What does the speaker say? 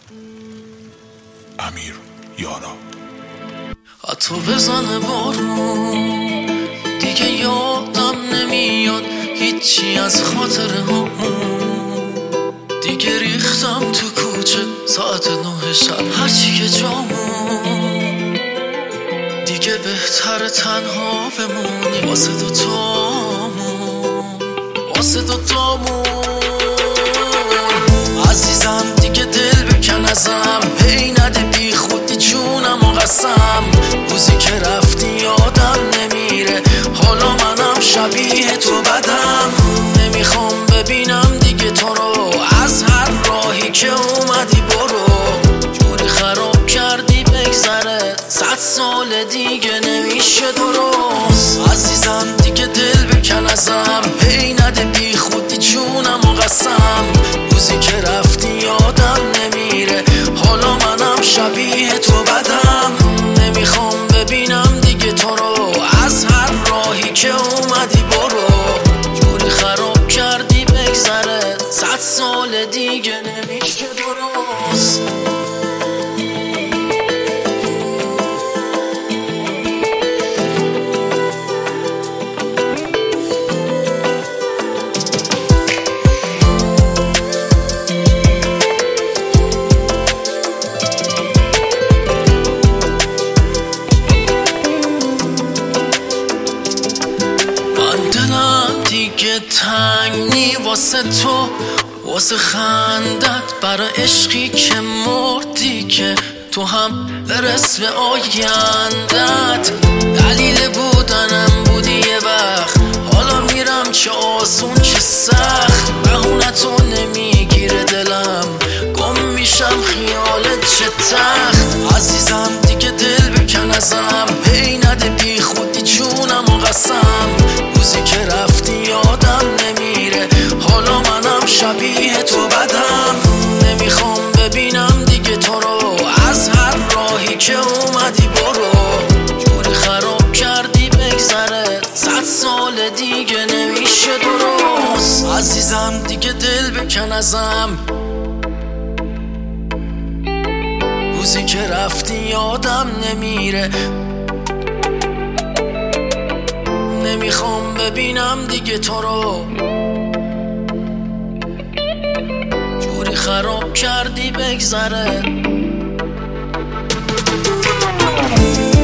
امیر یارا. حتی بزنه بارون دیگه یادم نمیاد هیچی از خاطره هامون. دیگه ریختم تو کوچه ساعت 9 شب هرچی که جامون. دیگه بهتر تنها بمونی واسه دوتامون، واسه دوتامون. عزیزم دیگه دل بکن ازم، هی نده بی خودی جونم و قسم. روزی که رفتی یادم نمیره، حالا منم شبیه تو بدم. نمیخوام ببینم دیگه تو رو، از هر راهی که اومدی برو. جوری خراب کردی بگذره 100 سال دیگه نمیشه درست. عزیزم دیگه دل بکن ازم، هی نده بی خودی جونم و قسم. روزی که رفتی یادم نمیره، حالا منم شبیه تو بدم. نمیخوام ببینم دیگه تو رو، از هر راهی که اومدی برو. جوری خراب کردی بگذره 100 سال دیگه نمیشه درست. دیگه تنگی واسه تو، واسه خندت، برای عشقی که مردی که تو هم برس به آیندت. دلیل بودنم بودی یه وقت، حالا میرم چه آسون چه سخت. بهونتو نمیگیره دلم، گم میشم خیالت چه تخت. عزیزم دیگه دل بکن ازم، هی نده بی خودی جونم و قسم. روزی که رفتی یادم نمیره، حالا منم شبیه تو بدم. نمیخوام ببینم دیگه تو رو، از هر راهی که اومدی برو. جوری خراب کردی بگذره 100 سال دیگه نمیشه درست. عزیزم دیگه دل بکن ازم، روزی که رفتی یادم نمیره. نمیخوام ببینم دیگه تو رو، جوری خراب کردی بگذره.